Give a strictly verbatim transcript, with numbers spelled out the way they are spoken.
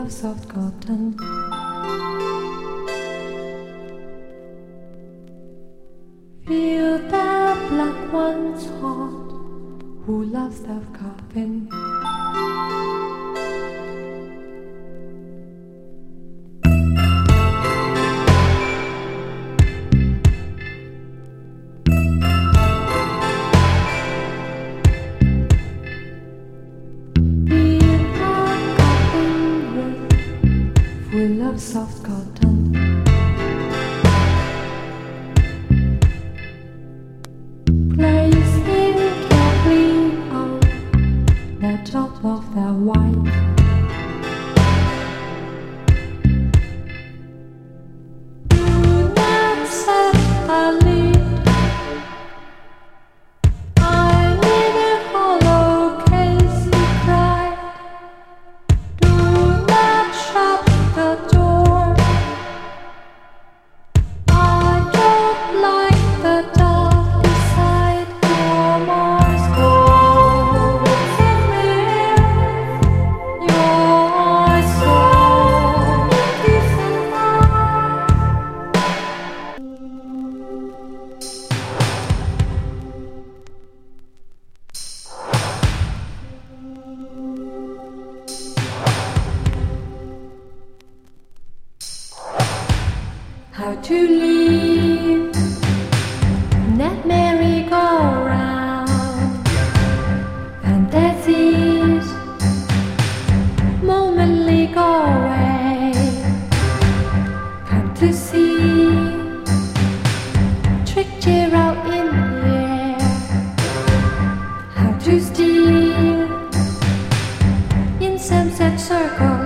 of soft cotton. Feel the black one's heart, who loves the coffin. Full of soft cotton. Place him carefully on the top of the white. Do not set a lid. I'm in a hollow case, he cried. Do not shut the door. I don't like the dark beside your Morse code. Your soul is alive. How to live in that merry-go-round. Fantasies momently go away. Come to see trick cheer out in the air. How to steal in sunset circle.